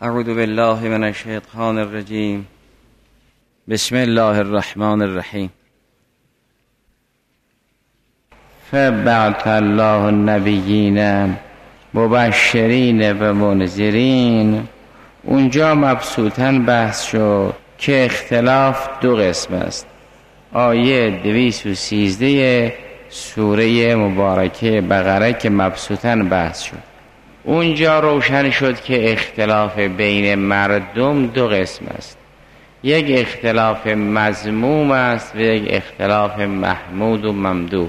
اعوذ بالله من الشیطان الرجیم. بسم الله الرحمن الرحیم. فبعث الله النبیین مبشرین و منذرین. اونجا مبسوطاً بحث شد که اختلاف دو قسم است. آیه 213 سوره مبارکه بقره که مبسوطاً بحث شد، اونجا روشن شد که اختلاف بین مردم دو قسم است. یک اختلاف مذموم است و یک اختلاف محمود و ممدوح.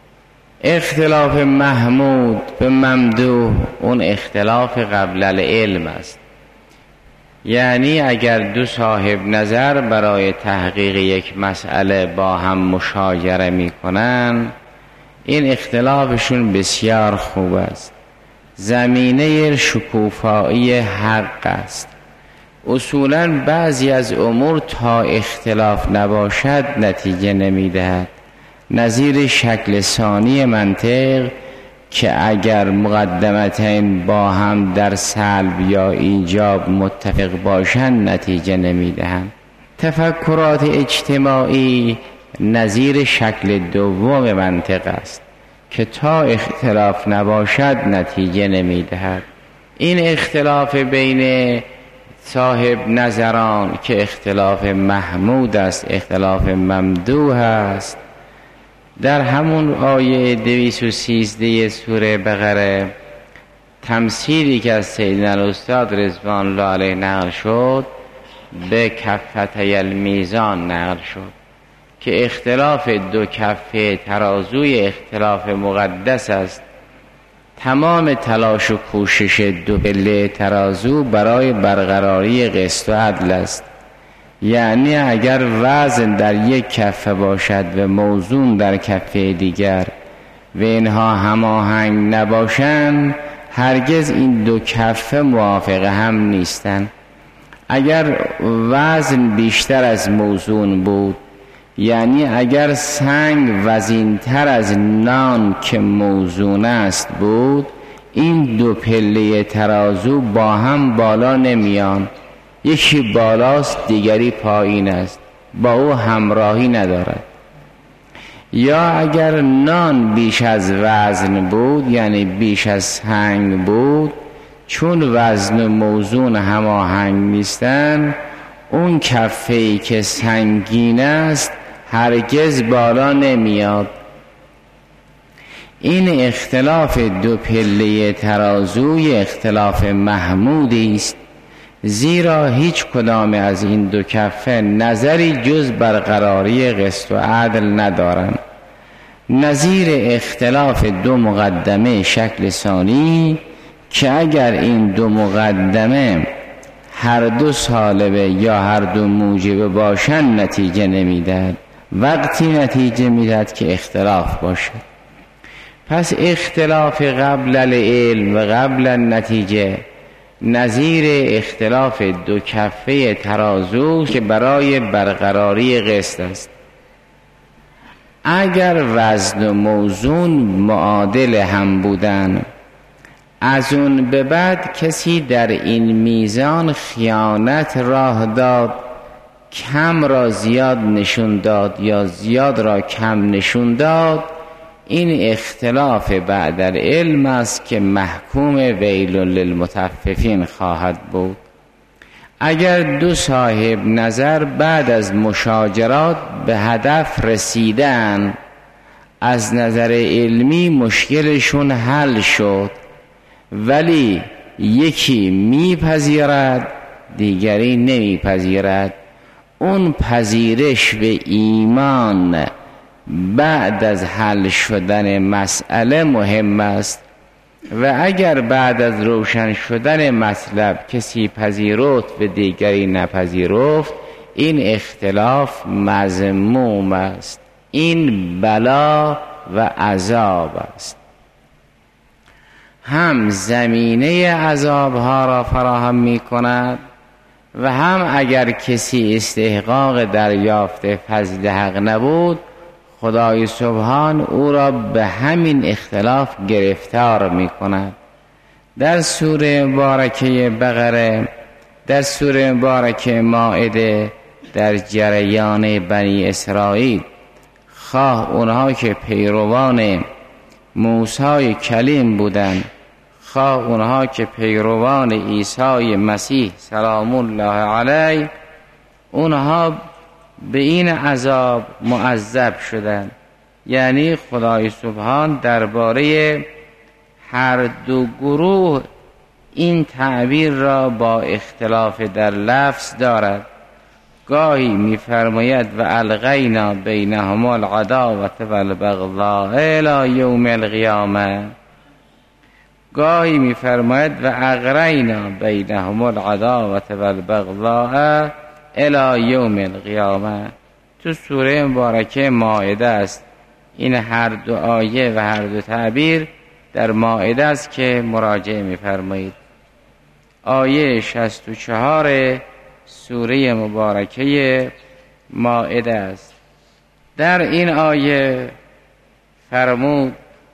اختلاف محمود و ممدوح اون اختلاف قبل العلم است، یعنی اگر دو صاحب نظر برای تحقیق یک مسئله با هم مشاجره می کنن، این اختلافشون بسیار خوب است. زمینه شکوفایی حق است. اصولاً بعضی از امور تا اختلاف نباشد نتیجه نمی دهد. نظیر شکل ثانی منطق که اگر مقدمتین با هم در سلب یا ایجاب متفق باشند نتیجه نمی دهند. تفکرات اجتماعی نظیر شکل دوم منطق است که تا اختلاف نباشد نتیجه نمی دهد. این اختلاف بین صاحب نظران که اختلاف محمود است، اختلاف ممدوح است، در همون آیه 213 سوره بقره تمثیلی که از سیدنا الاستاد رضوان الله علیه نقل شد به کفتي المیزان نقل شد که اختلاف دو کفه ترازوی اختلاف مقدس است. تمام تلاش و کوشش دو پله ترازو برای برقراری قسط و عدل است. یعنی اگر وزن در یک کفه باشد و موزون در کفه دیگر و اینها هماهنگ نباشند، هرگز این دو کفه موافق هم نیستند. اگر وزن بیشتر از موزون بود، یعنی اگر سنگ وزین‌تر از نان که موزون است بود، این دو پله ترازو با هم بالا نمیان. یکی بالاست دیگری پایین است، با او همراهی ندارد. یا اگر نان بیش از وزن بود، یعنی بیش از سنگ بود، چون وزن و موزون هماهنگ نیستند، اون کفه‌ای که سنگین است هرگز بالا نمیاد. این اختلاف دو پله ترازوی اختلاف محمودی است، زیرا هیچ کدام از این دو کفه نظری جز برقراری قسط و عدل ندارند. نظیر اختلاف دو مقدمه شکل ثانی که اگر این دو مقدمه هر دو سالبه یا هر دو موجبه باشند نتیجه نمیدهد. وقتی نتیجه میدهد که اختلاف باشد. پس اختلاف قبل العلم و قبل النتیجه نظیر اختلاف دو کفه ترازو که برای برقراری قسط است. اگر وزن و موزون معادل هم بودن، از اون به بعد کسی در این میزان خیانت راه داد، کم را زیاد نشون داد یا زیاد را کم نشون داد، این اختلاف بعد العلم است که محکوم ویل للمطففین خواهد بود. اگر دو صاحب نظر بعد از مشاجرات به هدف رسیدن، از نظر علمی مشکلشون حل شد، ولی یکی میپذیرد دیگری نمیپذیرد، اون پذیرش و ایمان بعد از حل شدن مسئله مهم است. و اگر بعد از روشن شدن مطلب کسی پذیرفت و دیگری نپذیرفت، این اختلاف مذموم است. این بلا و عذاب است. هم زمینه عذابها را فراهم می کند و هم اگر کسی استحقاق دریافت فضل حق نبود، خدای سبحان او را به همین اختلاف گرفتار می کند. در سوره مبارکه بقره در سوره مبارکه مائده در جریان بنی اسرائیل، خواه اونها که پیروان موسی کلیم بودند، خواه اونها که پیروان عیسی مسیح سلام الله علیه، اونها به این عذاب معذب شدند. یعنی خدای سبحان درباره هر دو گروه این تعبیر را با اختلاف در لفظ دارد. گاهی می‌فرماید و القینا بینهم العداوة والبغضاء الی یوم القیامه، گاهی می‌فرماید و اغرینا بینهم العداوة والبغضاء الی یوم القیامه. تو سوره مبارکه مائده است. این هر دو آیه و هر دو تعبیر در مائده است که مراجعه می‌فرمایید. آیه 64 سوره مبارکه مائده است. در این آیه فرمود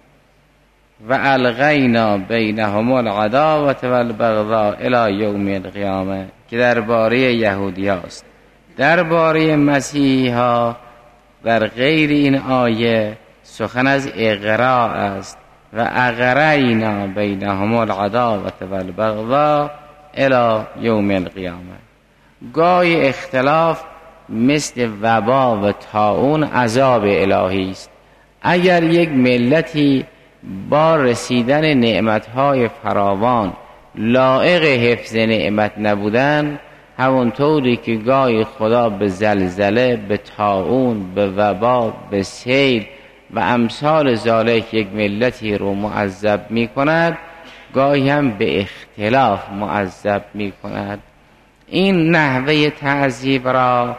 و القینا بینهم العداوة والبغضاء الی یوم القیامه که درباره یهودی هاست. درباره مسیحی ها در غیر این آیه سخن از اغراء است و اغرینا بینهم العداوة والبغضاء الی یوم القیامه. گاهی اختلاف مثل وبا و طاعون عذاب الهی است. اگر یک ملتی با رسیدن نعمتهای فراوان لایق حفظ نعمت نبودن، همونطوری که گاهی خدا به زلزله، به طاعون، به وبا، به سیل و امثال ذالک یک ملتی رو معذب می کند، گاهی هم به اختلاف معذب می کند. این نحوه تعذیب را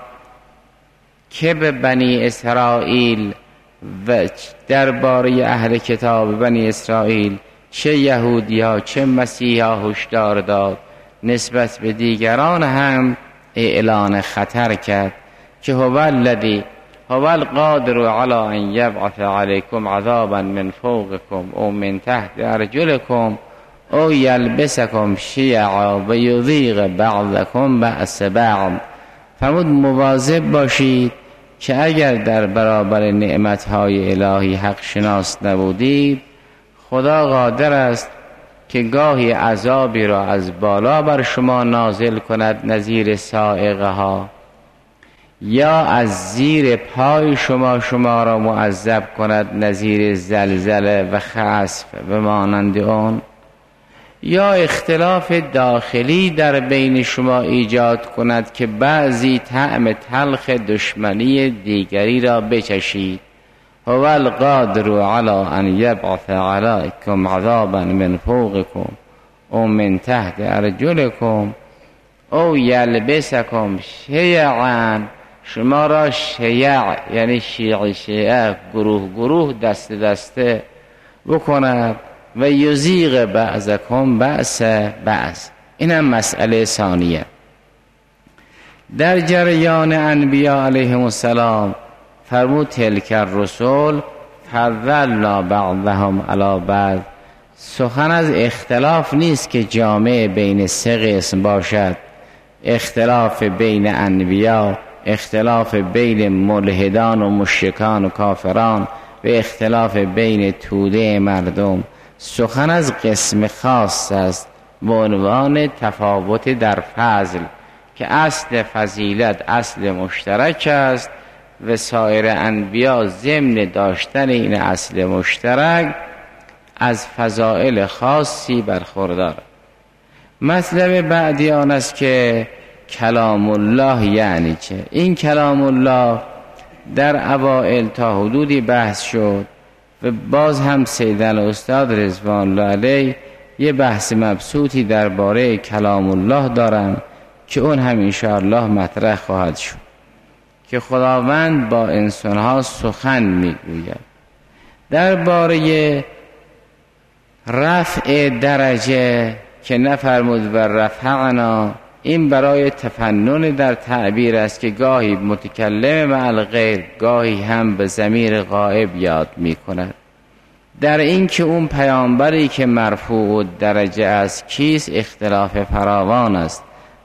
که به بنی اسرائیل و درباره اهل کتاب بنی اسرائیل چه یهودی ها چه مسیحی ها هشدار داد، نسبت به دیگران هم اعلان خطر کرد که هو الذی هو القادر علی ان یبعث علیکم عذابا من فوقکم او من تحت ارجلکم او یلبسکم شیعا و یذیق بعضکم بأس بعض. فرمود مواظب باشید که اگر در برابر نعمتهای الهی حق شناس نبودید، خدا قادر است که گاهی عذابی را از بالا بر شما نازل کند نظیر صاعقه ها، یا از زیر پای شما را معذب کند نظیر زلزله و خسف و مانند آن، یا اختلاف داخلی در بین شما ایجاد کند که بعضی طعم تلخ دشمنی دیگری را بچشید. هو القادر علی ان یبعث علیکم عذابا من فوقکم او من تحت ارجلکم او یلبسکم شیعا، شما را شیع یعنی شیعه گروه گروه دسته دسته بکند و یزیغ بعضکم بأس بعض. این هم مسئله ثانیه. در جریان انبیاء علیهم السلام فرمود تلک الرسل فضلنا بعضهم علی بعض. سخن از اختلاف نیست که جامع بین سه قسم باشد، اختلاف بین انبیاء، اختلاف بین ملحدان و مشرکان و کافران و اختلاف بین توده مردم. سخن از قسم خاص است به عنوان تفاوت در فضل که اصل فضیلت اصل مشترک است و سایر انبیا ضمن داشتن این اصل مشترک از فضائل خاصی برخوردار. مطلب بعدی آن است که کلام الله یعنی چه؟ این کلام الله در اوائل تا حدودی بحث شد و باز هم سیدن استاد رضوان الله علیه یه بحث مبسوطی درباره کلام الله دارن که اون هم انشاءالله مطرح خواهد شد که خداوند با انسانها سخن میگوید. درباره رفع درجه که نفرمود و رفعنا، این برای تفنن در تعبیر است که گاهی متکلم مع الغیر گاهی هم به ضمیر غائب یاد می کند. در این که اون پیامبری که مرفوع درجه است کیست اختلاف فراوان است.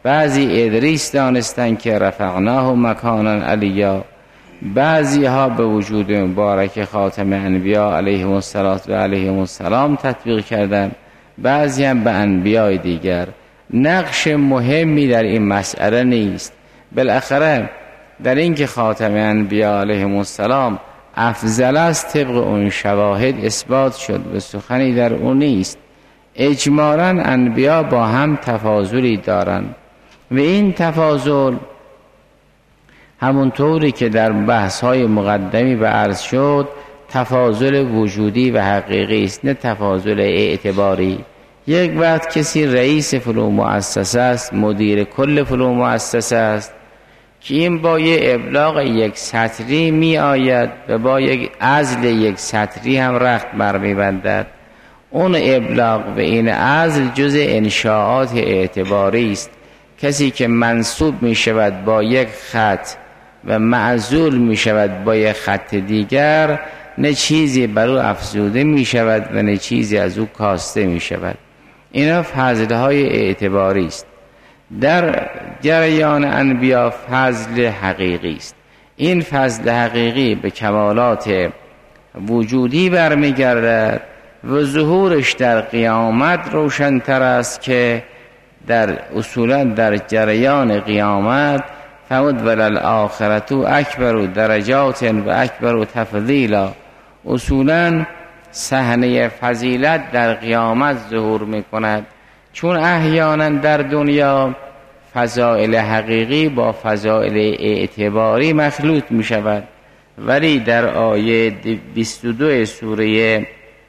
بعضی ادریس دانستن که رفعناه مکانا علیا، بعضی ها به وجود مبارک خاتم انبیا علیهم السلام تطبیق کردن، بعضی هم به انبیای دیگر. نقش مهمی در این مسئله نیست. بالاخره در این که خاتم انبیا علیهم السلام افضل است طبق اون شواهد اثبات شد و سخنی در اون نیست. اجمالاً انبیا با هم تفاضلی دارند و این تفاضل همونطوری که در بحث‌های مقدمی به عرض شد تفاضل وجودی و حقیقی است، نه تفاضل اعتباری. یک وقت کسی رئیس فلان مؤسسه است، مدیر کل فلان مؤسسه است که این با یه ابلاغ یک سطری می آید و با یک عزل یک سطری هم رخت بر می بندد. اون ابلاغ و این عزل جز انشاءات اعتباری است. کسی که منصوب می شود با یک خط و معزول می شود با یک خط دیگر، نه چیزی بر او افزوده می شود و نه چیزی از او کاسته می شود. اینا فضلهای اعتباری است. در جریان انبیا فضل حقیقی است. این فضل حقیقی به کمالات وجودی برمیگردد و ظهورش در قیامت روشن‌تر است که در اصولا در جریان قیامت فمد وللآخرة اکبر درجات و اکبر تفضیلا. اصولا صحنه فضیلت در قیامت ظهور می کند، چون احیانا در دنیا فضائل حقیقی با فضائل اعتباری مخلوط می شود، ولی در آیه 22 سوره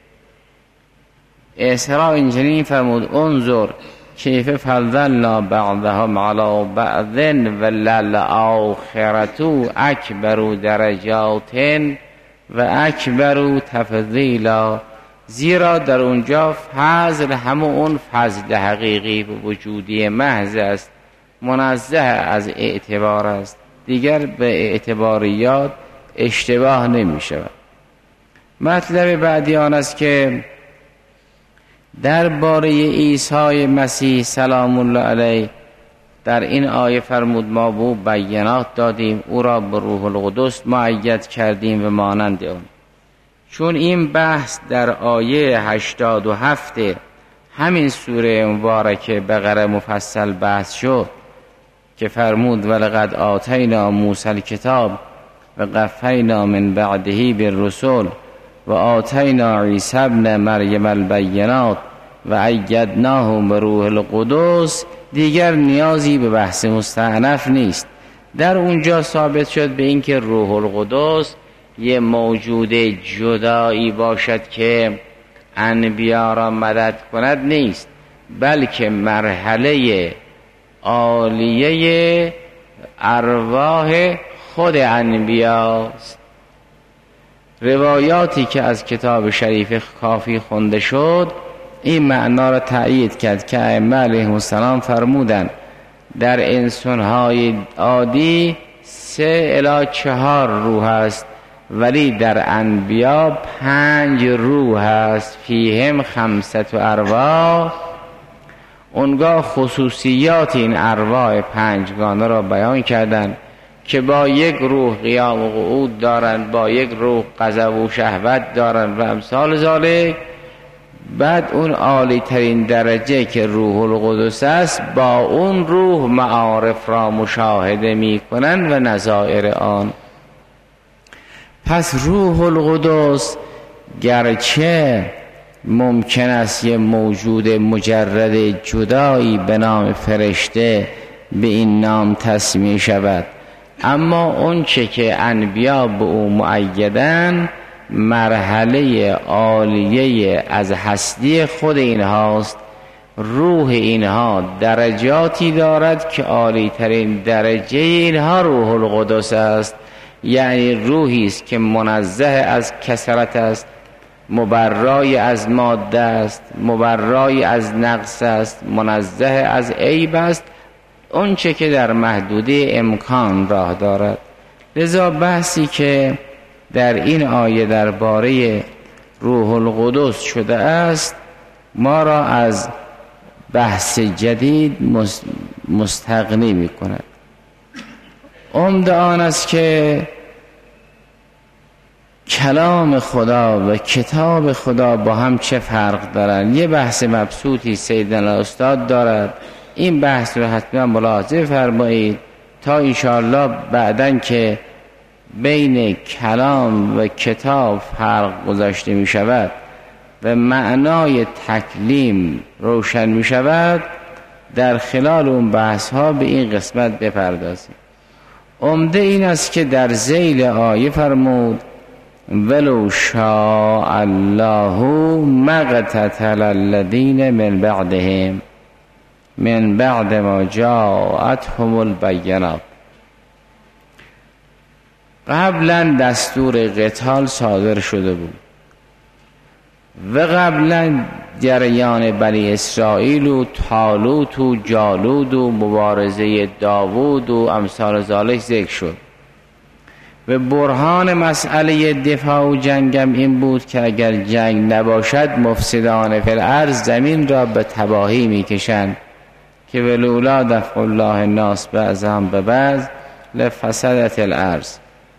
اسراء اینجوری فرمود انظر کیف فضلنا بعضهم علی بعض وللآخرة اکبر درجات و اکبر تفضیلا. زیرا در اونجا فضل همون اون فضل حقیقی و وجودی محض است، منزه از اعتبار است، دیگر به اعتباریات اشتباه نمی شود. مطلب بعدی آن است که درباره عیسی مسیح سلام الله علیه در این آیه فرمود ما به بیانات دادیم، او را به روح القدس مؤید کردیم و مانند اون. چون این بحث در آیه 87 همین سوره مبارکه بقره مفصل بحث شد که فرمود ولقد آتینا موسی الکتاب و قفینا من بعده بالرسل و آتینا عیسی ابن مریم البینات و ایدناه بروح القدس. دیگر نیازی به بحث مستأنف نیست. در اونجا ثابت شد به اینکه روح القدس یه موجود جدایی باشد که انبیا را مدد کند نیست، بلکه مرحله عالیه ارواح خود انبیاست. روایاتی که از کتاب شریف کافی خونده شد این معنا را تأیید کرد که ائمه علیهم السلام فرمودند در انسان‌های عادی 3 الی 4 روح است، ولی در انبیا 5 روح است. فیهم 5 ارواح. اونگاه خصوصیات این ارواح 5گانه را بیان کردند که با یک روح قیام و قعود دارند، با یک روح غضب و شهوت دارند و امثال ذالک. بعد اون عالی ترین درجه که روح القدس است با اون روح معارف را مشاهده می کنند و نظائر آن. پس روح القدس گرچه ممکن است یه موجود مجرد جدایی به نام فرشته به این نام تسمیه شود، اما اون چه که انبیا به او مؤیدن مرحله عالیه از هستی خود اینهاست. روح اینها درجاتی دارد که عالی ترین درجه اینها روح القدس است، یعنی روحی است که منزه از کثرت است، مبرای از ماده است، مبرای از نقص است، منزه از عیب است، اون چه که در محدوده امکان راه دارد. لذا بحثی که در این آیه درباره روح القدس شده است ما را از بحث جدید مستغنی می کند. عمده آن است که کلام خدا و کتاب خدا با هم چه فرق دارن. یه بحث مبسوطی سیدنا استاد دارد، این بحث رو حتما ملاحظه فرمایید تا انشاءالله بعدن که بین کلام و کتاب فرق گذاشته می شود و معنای تکلیم روشن می شود، در خلال اون بحث ها به این قسمت بپردازیم. عمده این است که در ذیل آیه فرمود ولو شاء الله ما اقتتل الذین من بعدهم من بعد ما جاءتهم البینات. قبلا دستور قتال صادر شده بود و قبلا جریان بنی اسرائیل و طالوت و جالوت و مبارزه داوود و امثال ذالک ذکر شد و برهان مسئله دفاع و جنگم این بود که اگر جنگ نباشد مفسدان فی الارض زمین را به تباهی میکشند که ولولا دفع الله الناس بعضهم ببعض لفسدت الارض.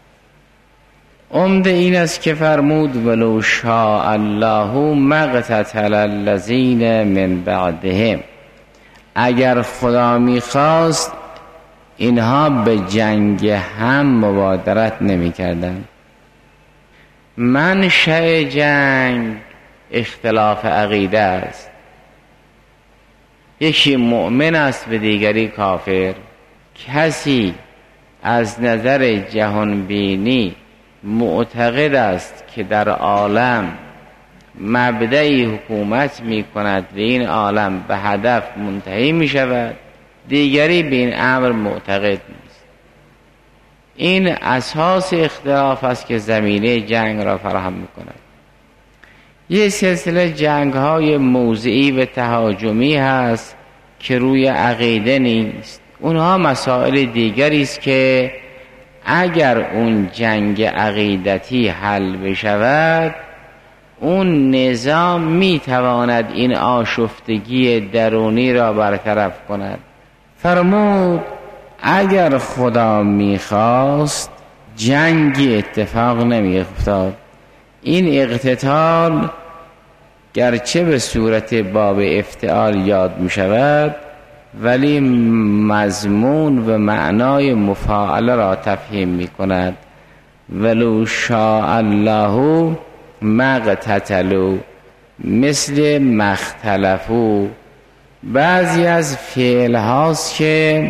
عمده این است که فرمود ولو شاء الله ما اقتتل الذین من بعدهم، اگر خدا میخواست اینها به جنگ هم مبادرت نمی کردن. منشأ جنگ اختلاف عقیده است، یکی مؤمن است و دیگری کافر. کسی از نظر جهانبینی معتقد است که در عالم مبدأی حکومت می کند و این عالم به هدف منتهی می شود، دیگری به این امر معتقد نیست. این اساس اختلاف است که زمینه جنگ را فراهم می کند. یه سلسله جنگ های موضعی و تهاجمی هست که روی عقیده نیست، اونها مسائل دیگری است که اگر اون جنگ عقیدتی حل بشود اون نظام می تواند این آشفتگی درونی را برطرف کند. فرمود اگر خدا میخواست جنگی اتفاق نمیافتاد. این اقتتال گرچه به صورت باب افتعال یاد می شود ولی مضمون و معنای مفاعله را تفهیم می کند. ولو شاء الله ما اقتتلوا مثل مختلفو. بعضی از فعل هاست که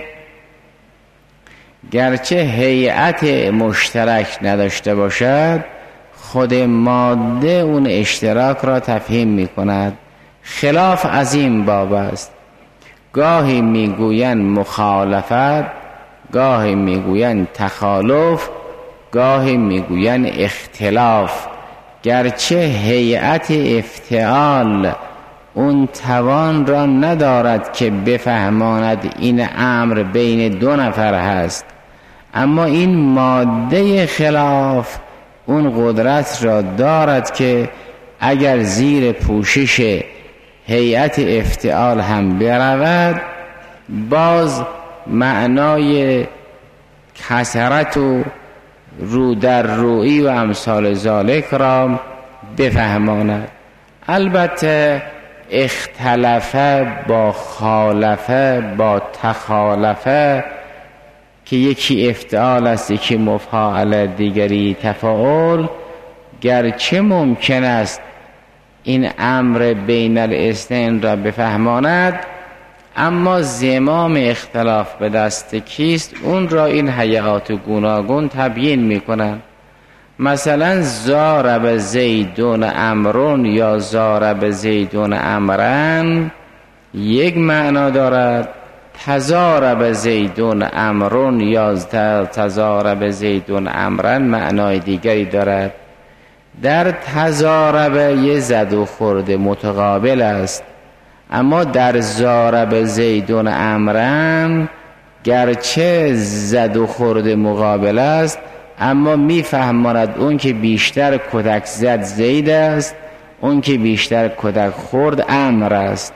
گرچه هیئت مشترک نداشته باشد خود ماده اون اشتراک را تفهیم می کند. خلاف از این باب است، گاهی میگویند مخالفت، گاهی میگویند تخالف، گاهی میگویند اختلاف. گرچه هیئت افتعال اون توان را ندارد که بفهماند این امر بین دو نفر هست، اما این ماده خلاف اون قدرت را دارد که اگر زیر پوشش هیئت افتعال هم برود باز معنای کثرت و رو در رویی و امثال ذالک را بفهماند. البته اختلافه با خالفه با تخالفه که یکی افتعال است یکی مفاعله دیگری تفاعل، گرچه ممکن است این امر بین الاثنین را بفهماند اما زمام اختلاف به دست کیست اون را این هیئات گوناگون تبیین میکنند. مثلا ضارب زیدون عمرون یا ضارب زیدون عمرن یک معنا دارد، تضارب زیدون عمرون یا تضارب زیدون عمرن معنای دیگری دارد. در تضارب یه زد و خورد متقابل است، اما در ضارب زیدون عمرن گرچه زد و خورد مقابل است اما میفهماند اون که بیشتر کدک زد زید است، اون که بیشتر کدک خورد عمر است.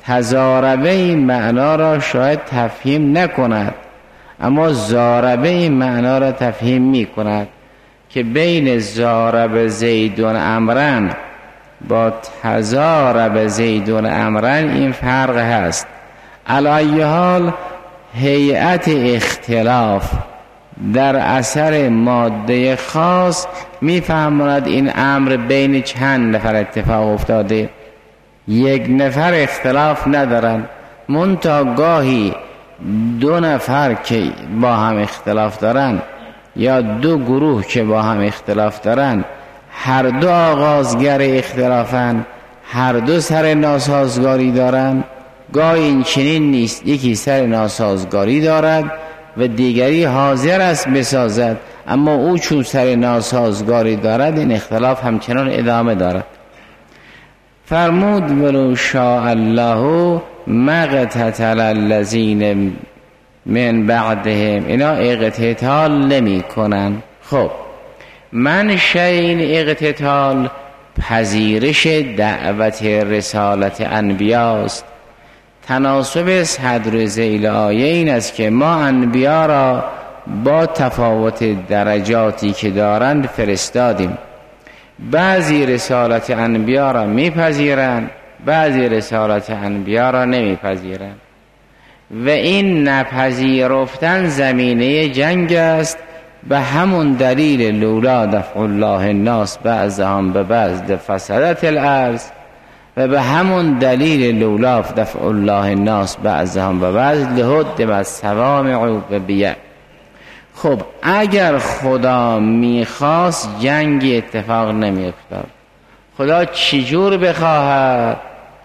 تضاربه این معنا را شاید تفهیم نکند، اما ضاربه این معنا را تفهیم می کند که بین ضارب زیدون امرن با تضارب زیدون امرن این فرق هست. علی ای حال هیئت اختلاف در اثر ماده خاص میفهماند این امر بین چند نفر اتفاق افتاده، یک نفر اختلاف ندارن، منتها گاهی دو نفر که با هم اختلاف دارن یا دو گروه که با هم اختلاف دارن، هر دو آغازگر اختلافن، هر دو سر ناسازگاری دارن. گاهی این چنین نیست، یکی سر ناسازگاری دارد و دیگری حاضر است بسازد، اما او چون سر ناسازگاری دارد این اختلاف همچنان ادامه دارد. فرمود ولو شاء الله مقتتل الذین من بعدهم، اینا اقتتال نمی کنن. خب من شین اقتتال پذیرش دعوت رسالت انبیاست. تناسب صدر ذیل آیه این است که ما انبیا را با تفاوت درجاتی که دارند فرستادیم. بعضی رسالت انبیا را میپذیرند، بعضی رسالت انبیا را نمیپذیرند و این نپذیرفتن زمینه جنگ است. به همون دلیل لولا دفع الله الناس بعضهم ببعض لفسدت الارض، و به همون دلیل لولا دفع الله الناس بعضهم ببعض لهدمت الصوامع و بیع. خب اگر خدا میخواست جنگی اتفاق نمیافتاد. خدا چجور بخواهد؟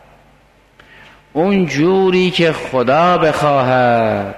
اون جوری که خدا بخواهد.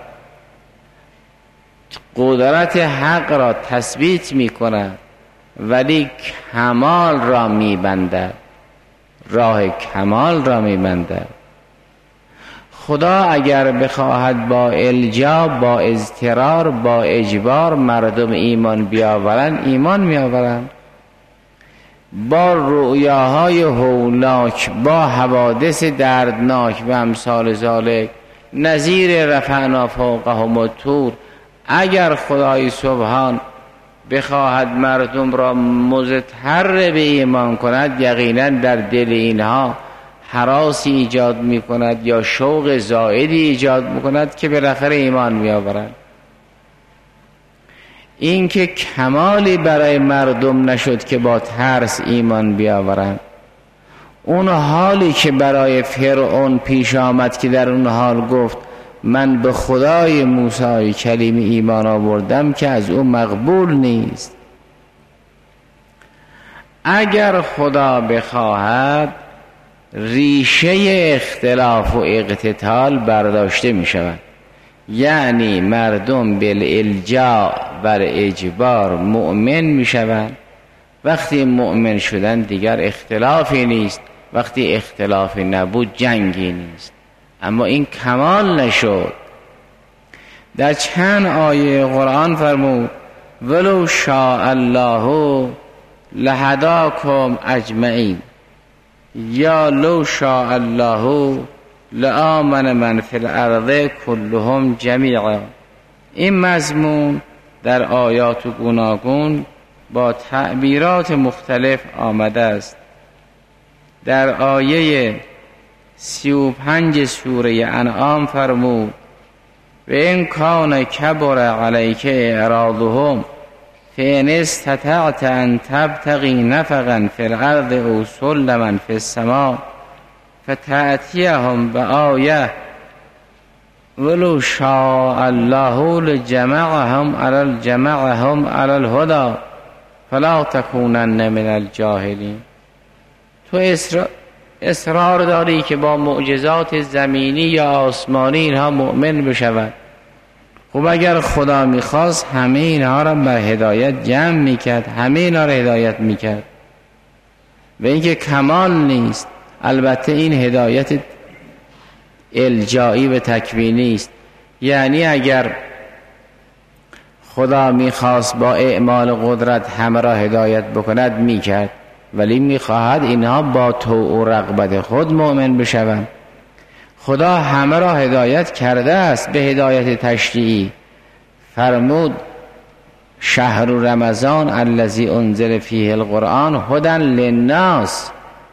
قدرت حق را تثبیت میکند ولی کمال را میبندد، راه کمال را میبندد. خدا اگر بخواهد با الجا، با اضطرار، با اجبار مردم ایمان بیاورند، ایمان میآورند. با رؤیاهای هولناک، با حوادث دردناک و امثال ذالک، نظیر رفعنا فوقهم الطور، اگر خدای سبحان بخواهد مردم را مضطر به ایمان کند، یقینا در دل اینها هراسی ایجاد می کند یا شوق زائدی ایجاد می کند که بالاخره ایمان می آورند. این که کمالی برای مردم نشد که با ترس ایمان بیاورند. اون حالی که برای فرعون پیش آمد که در اون حال گفت من به خدای موسی کلیم ایمان آوردم که از او مقبول نیست. اگر خدا بخواهد ریشه اختلاف و اقتتال برداشته می شود، یعنی مردم بالالجا و اجبار مؤمن می شوند. وقتی مؤمن شدن دیگر اختلافی نیست، وقتی اختلافی نبود جنگی نیست. اما این کمال نشد. در چند آیه قرآن فرمود ولو شاء الله لهداکم اجمعین، یا لو شاء الله لآمن من فی الارض كلهم جمیعا. این مضمون در آیات گوناگون با تعبیرات مختلف آمده است. در آیه 35 سوره انعام فرمود و این کان کبر علیک اعراضهم فإن استطعت ان تبتغی نفقا فی الارض او سلما فی السماء فتأتیهم بآیه ولو شاء الله لجمعهم علی الهدی فلا تکونن من الجاهلین. تو اصرار داری که با معجزات زمینی یا آسمانی اینها مؤمن بشود. خب اگر خدا میخواست همه اینها را بر هدایت جمع میکرد، همه اینها را هدایت میکرد. و اینکه کمال نیست، البته این هدایت الجایی و تکوینی است. یعنی اگر خدا میخواست با اعمال قدرت همه را هدایت بکند میکرد، ولی میخواهد اینها با طوع و رغبت خود مؤمن بشوند. خدا همه را هدایت کرده است به هدایت تشریعی. فرمود شهر رمضان الذی انزل فیه القرآن هدی للناس.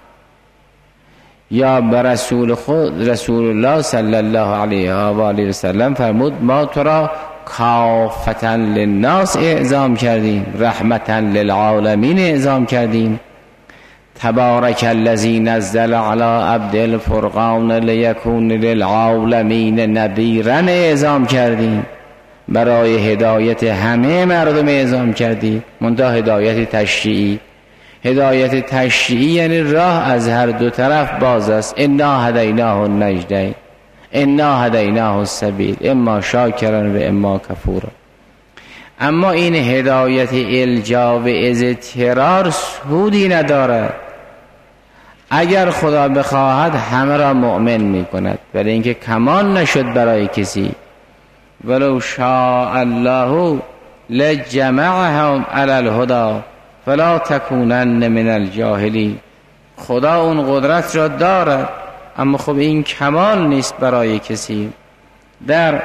یا به رسول خود رسول الله صلی الله علیه و آله و سلم فرمود ما تو را کافتا للناس اعزام کردیم، رحمتا للعالمین اعزام کردیم. تبارک الذی نزل علی عبد الفرقان لیکون للعالمین نذیرا اعزام کردیم. برای هدایت همه مردم اعزام کردیم، منتها هدایت تشریعی. هدایت تشریعی یعنی راه از هر دو طرف باز است. انا هدیناه النجدین، انا هدیناه السبیل، اما شاکرا و اما کفورا. اما این هدایت الجا و اضطرار سودی ندارد. اگر خدا بخواهد همه را مؤمن می کند، ولی اینکه کمال نشد برای کسی. ولو شاء الله لجمعهم علی الهدی فلا تکونن من الجاهلین. خدا اون قدرت را دارد، اما خب این کمال نیست برای کسی. در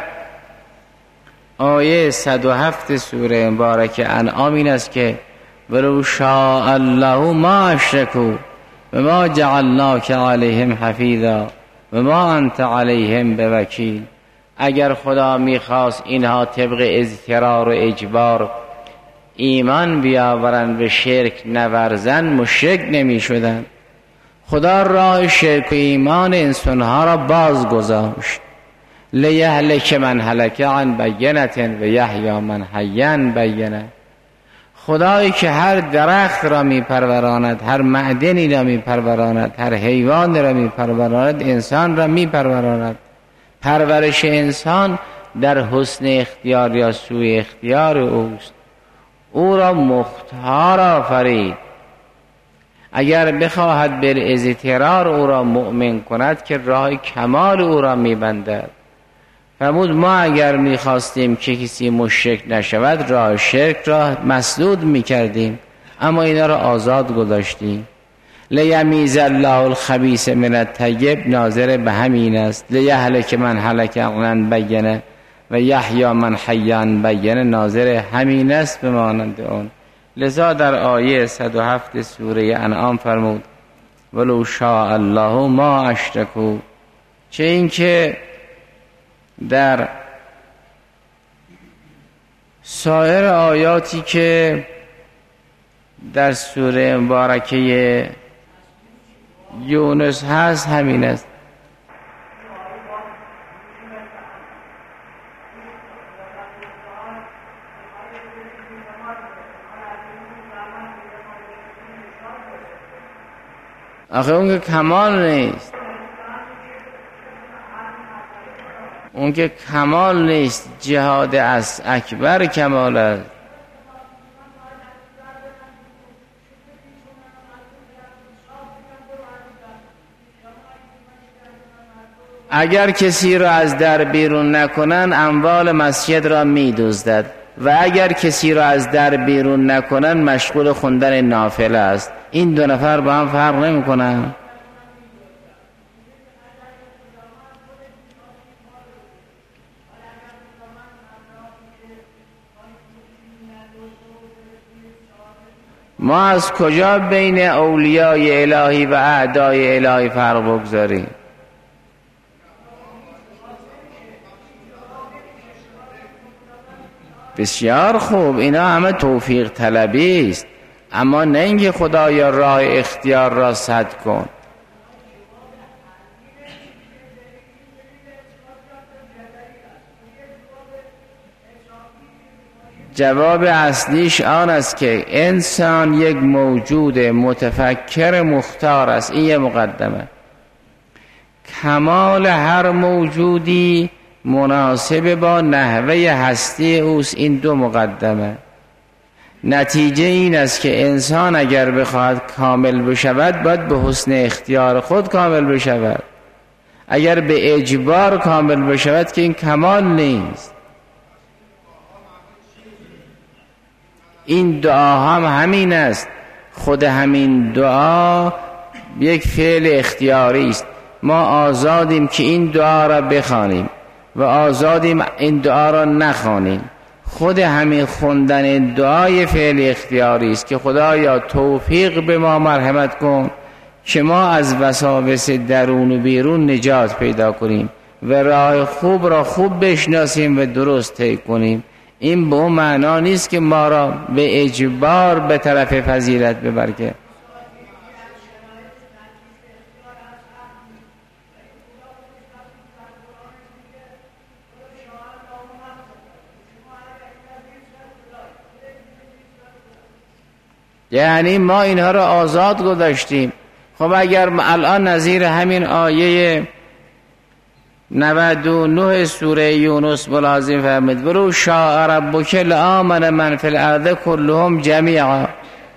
آیه 107 سوره مبارکه انعام این است که ولو شاء الله ما اشرکوا و ما جعلناک علیهم حفیظا و ما انت علیهم بوکیل. اگر خدا میخواست اینها طبق اضطرار و اجبار ایمان بیاورن و شرک نورزن، مشرک نمی شدن. خدا راه شرک و ایمان انسانها را باز گذاشت. لیهلک من هلک عن بینة و یحیی من حی عن بینة. خدایی که هر درخت را می پروراند، هر معدنی را می پروراند، هر حیوان را می پروراند، انسان را می پروراند. پرورش انسان در حسن اختیار یا سوء اختیار اوست. او را مختار آفرید. اگر بخواهد بالاضطرار او را مؤمن کند که راه کمال او را میبندد. فرمود ما اگر میخواستیم که کسی مشرک نشود، راه شرک را مسدود میکردیم، اما اینا را آزاد گذاشتیم. لیمیز الله الخبیث من الطیب ناظر به همین است. لیهلک من هلک عن بینة و یحیی من حی عن بینة ناظر همین است به مانند اون. لذا در آیه 107 سوره انعام فرمود ولو شاء الله ما اشرکوا. چه این که در سایر آیاتی که در سوره مبارکه یونس هست همین است. آخه اون که کمال نیست، اون که کمال نیست، جهاد از اکبر کمال است. اگر کسی را از در بیرون نکنن اموال مسجد را می دزدد و اگر کسی را از در بیرون نکنن مشغول خوندن نافله است. این دو نفر با هم فرق نمی کنن. ما از کجا بین اولیای الهی و اعدای الهی فرق بگذاریم؟ بسیار خوب، اینا همه توفیق طلبی است، اما نه اینکه خدایا راه اختیار را سد کن. جواب اصلیش آن است که انسان یک موجود متفکر مختار است. این یه مقدمه. کمال هر موجودی مناسب با نحوه هستی اوست. این دو مقدمه. نتیجه این است که انسان اگر بخواهد کامل بشود باید به حسن اختیار خود کامل بشود. اگر به اجبار کامل بشود که این کمال نیست. این دعا هم همین است. خود همین دعا یک فعل اختیاری است. ما آزادیم که این دعا را بخوانیم و آزادیم این دعا را نخوانیم. خود همین خوندن دعای فعل اختیاری است که خدایا توفیق به ما مرحمت کن که ما از وساوس درون و بیرون نجات پیدا کنیم و راه خوب را خوب بشناسیم و درست طی کنیم. این به اون معنا نیست که ما را به اجبار به طرف فضیلت ببرد. یعنی ما اینها را آزاد گذاشتیم. خب اگر الان نظیر همین آیه 99 سوره یونس ملازم فرمید ولو شاء ربک لآمن من فی الارض کلهم جمیعا.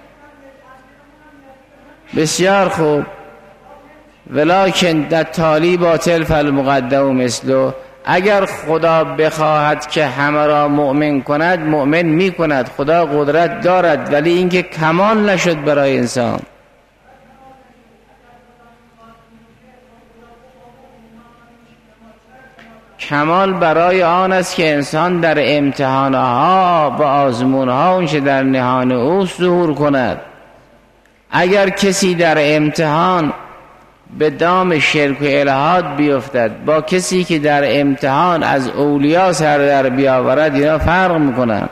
بسیار خوب. ولکن در تالی باطل فالمقدم مثله. اگر خدا بخواهد که همه را مؤمن کند مؤمن می کند. خدا قدرت دارد، ولی اینکه کمال نشد برای انسان. کمال برای آن است که انسان در امتحانها و آزمونها اونچه در نهان او ظهور کند. اگر کسی در امتحان به دام شرک و الحاد بیفتد با کسی که در امتحان از اولیا سر در بیاورد، اینا فرق میکنن.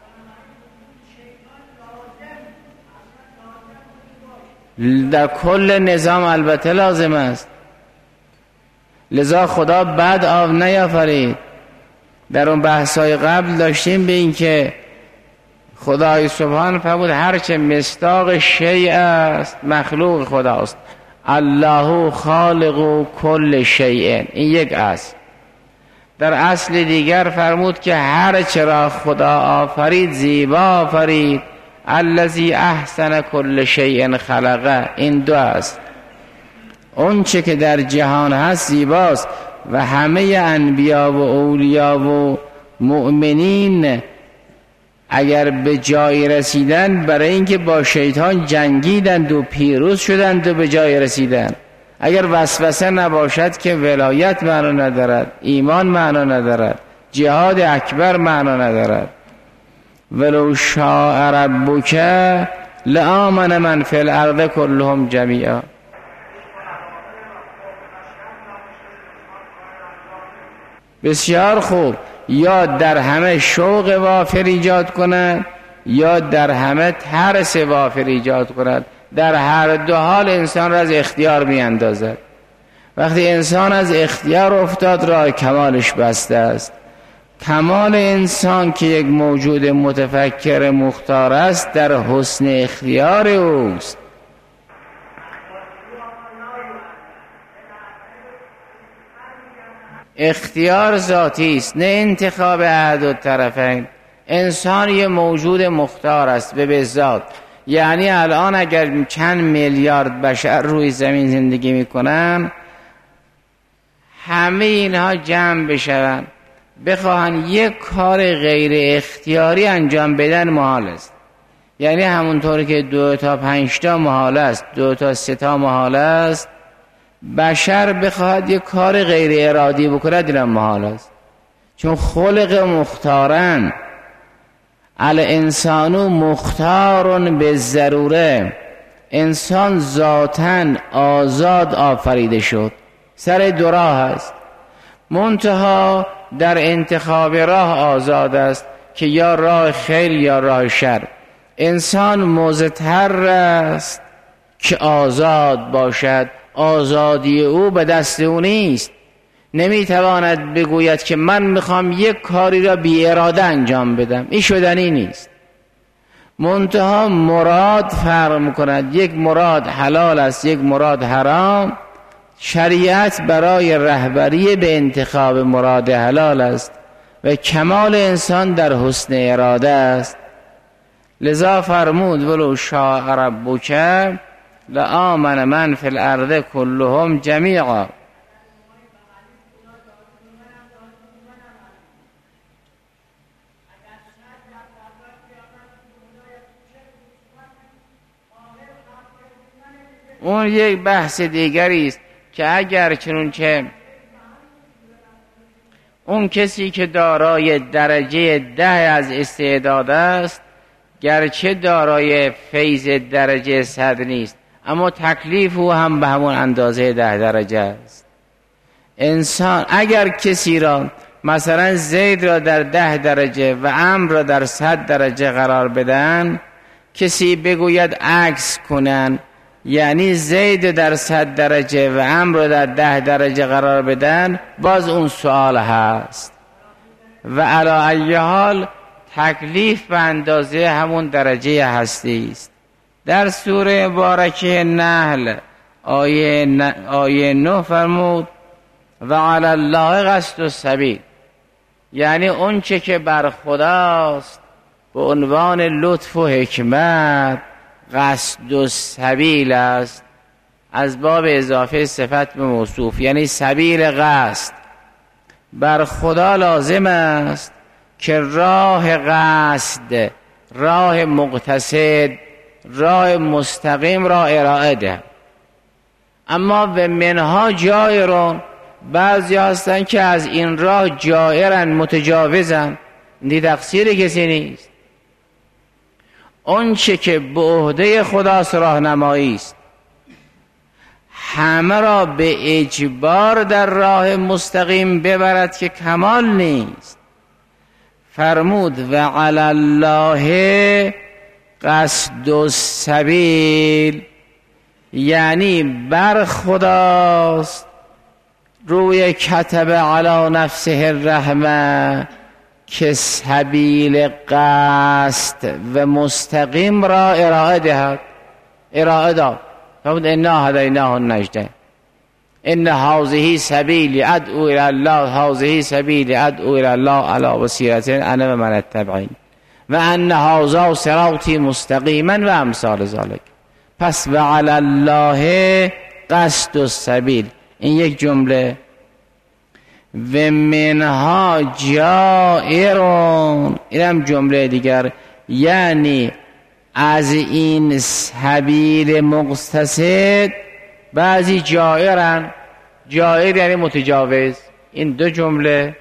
در کل نظام البته لازم است. لذا خدا بد آب نیافرید. در اون بحثای قبل داشتیم به این که خدای سبحان فرمود هرچه مصداق شیء است مخلوق خداست. الله خالق کل شیء. این یک اصل. در اصل دیگر فرمود که هر چرا خدا آفرید زیبا آفرید. الذی احسن کل شیء خلقه. این دو است. اون چه که در جهان هست زیباست و همه انبیا و اولیا و مؤمنین اگر به جای رسیدن برای اینکه با شیطان جنگیدند و پیروز شدند و به جای رسیدند. اگر وسوسه نباشد که ولایت معنا ندارد، ایمان معنا ندارد، جهاد اکبر معنا ندارد. ولو شاء ربک لآمن من فی الارض کلهم جمیعا. بسیار خوب. یا در همه شوق وافر ایجاد کند یا در همه ترس وافر ایجاد کند. در هر دو حال انسان را از اختیار می اندازد. وقتی انسان از اختیار افتاد راه کمالش بسته است. کمال انسان که یک موجود متفکر مختار است در حسن اختیار اوست. اختیار ذاتی است، نه انتخاب احد الطرفین. انسان یه موجود مختار است به ذات. یعنی الان اگر چند میلیارد بشر روی زمین زندگی میکنن، همه اینها جمع بشون بخواهن یک کار غیر اختیاری انجام بدن محال است. یعنی همونطور که 2 تا 5 تا محال است، 2 تا 3 تا محال است، بشر بخواهد یک کار غیر ارادی بکند اینم محال است. چون خلق مختارن. الانسان مختار به ضروره. انسان ذاتاً آزاد آفریده شد. سر دو راه است. منتها در انتخاب راه آزاد است که یا راه خیر یا راه شر. انسان مضطر است که آزاد باشد. آزادی او به دست او نیست. نمیتواند بگوید که من میخوام یک کاری را بی اراده انجام بدم. این شدنی نیست. منتها مراد فرق میکند. یک مراد حلال است، یک مراد حرام. شریعت برای رهبری به انتخاب مراد حلال است و کمال انسان در حسن اراده است. لذا فرمود ولو شاء ربک لآمن من فی الارض کلهم جمیعا. اون یک بحث دیگری است که اگر چنانچه اون کسی که دارای درجه 10 از استعداد است گرچه دارای فیض درجه 100 نیست، اما تکلیف او هم به همون اندازه 10 درجه است. انسان اگر کسی را مثلا زید را در 10 درجه و عمرو را در 100 درجه قرار بدن، کسی بگوید عکس کنن، یعنی زید در 100 درجه و عمرو را در 10 درجه قرار بدن، باز اون سوال هست. و علی ای حال تکلیف به اندازه همون درجه هستی است. در سوره مبارکه نحل آیه 9 فرمود و علی الله قصد السبیل، یعنی اون چه که بر خداست به عنوان لطف و حکمت قصد السبیل است، از باب اضافه صفت به موصوف، یعنی سبیل قصد. بر خدا لازم است که راه قصد، راه مقتصد، راه مستقیم را ارائه ده. اما به منها جایرون، بعضی هستن که از این راه جایرن، متجاوزن، این تقصیر کسی نیست. اون چه که به عهده خداست راهنمایی است، همه را به اجبار در راه مستقیم ببرد که کمال نیست. فرمود و علی الله قصد السبیل، یعنی بر خداست روی کتب علی نفسه الرحمه که سبیل قصد و مستقیم را ارائه داد. فرمود انا هدیناه النجدین، ان هذه سبیلی ادعو الی الله، هذه سبیلی ادعو الی الله علی بصیرة انا و من اتبعین و ان هذا صراطی مستقیما و امثال ذلک. پس و علی الله قصد السبیل، این یک جمله. و منها جائرون، اینم جمله دیگر، یعنی از این سبیل مقتصد بعضی جائرن، جائر یعنی متجاوز. این دو جمله.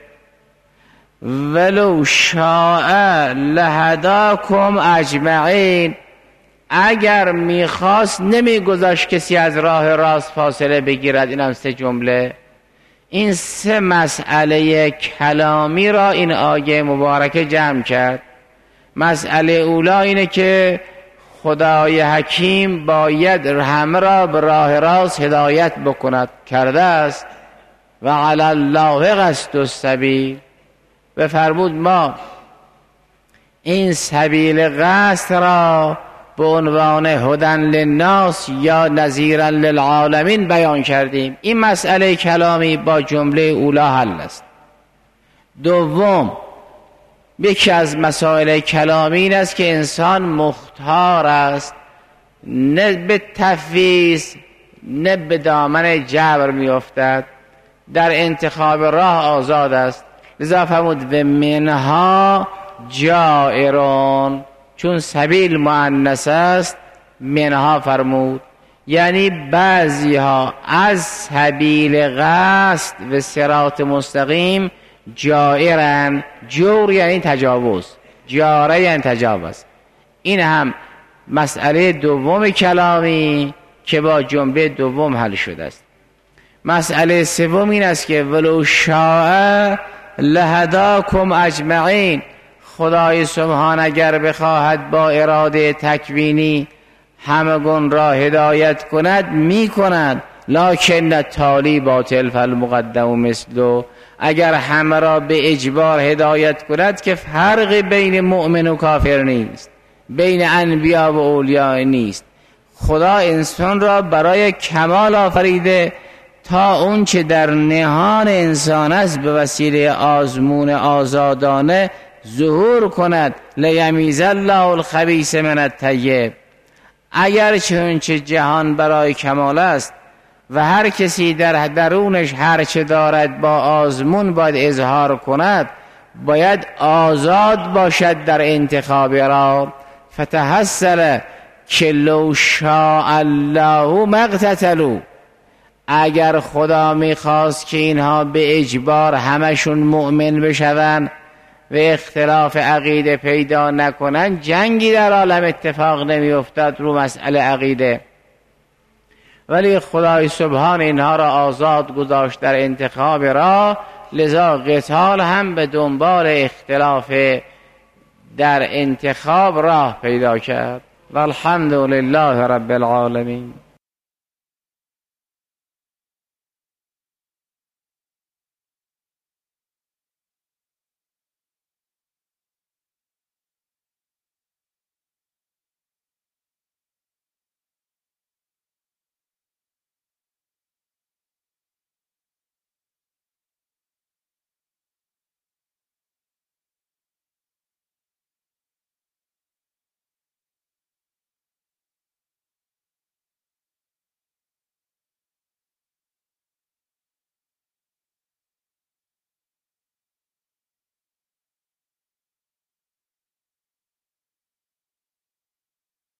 ولو شاء لهداکم اجمعین، اگر میخواست نمیگذاشت کسی از راه راست فاصله بگیرد. اینم سه جمله. این سه مسئله کلامی را این آیه مبارکه جمع کرد. مسئله اولا اینه که خدای حکیم باید همه را به راه راست هدایت بکند، کرده است. و علی الله قصد السبیل، بفرمود ما این سبیل قصد را به عنوان هدن للناس یا نذیرا للعالمین بیان کردیم. این مسئله کلامی با جمله اولا حل است. دوم، یکی از مسائل کلامی این است که انسان مختار است، نه به تفویض نه به دامن جبر می افتد، در انتخاب راه آزاد است. لذا فرمود و منها جائرون، چون سبیل مؤنث است منها فرمود، یعنی بعضی ها از سبیل قصد و صراط مستقیم جائرن. جور یعنی تجاوز، جاره یعنی تجاوز. این هم مسئله دوم کلامی که با جمله دوم حل شده است. مسئله سوم این است که ولو شاء لهداکم اجمعین، خدای سبحان اگر بخواهد با اراده تکوینی همگون را هدایت کند می کند. لکن تالی باطل فالمقدم مثله، اگر همه را به اجبار هدایت کند که فرق بین مؤمن و کافر نیست، بین انبیا و اولیاء نیست. خدا انسان را برای کمال آفریده تا اون چه در نهان انسان است به وسیله آزمون آزادانه ظهور کند. لیمیز الله الخبیث من الطیب، اگر چون چه جهان برای کمال است و هر کسی در درونش هر چه دارد با آزمون باید اظهار کند، باید آزاد باشد در انتخاب را. فتحصل که لو شاء الله مقتتلوا، اگر خدا میخواست که اینها به اجبار همشون مؤمن بشون و اختلاف عقیده پیدا نکنن، جنگی در عالم اتفاق نمیافتاد رو مسئله عقیده. ولی خدای سبحان اینها را آزاد گذاشت در انتخاب راه، لذا قتال هم به دنبال اختلاف در انتخاب راه پیدا کرد. والحمد لله رب العالمین.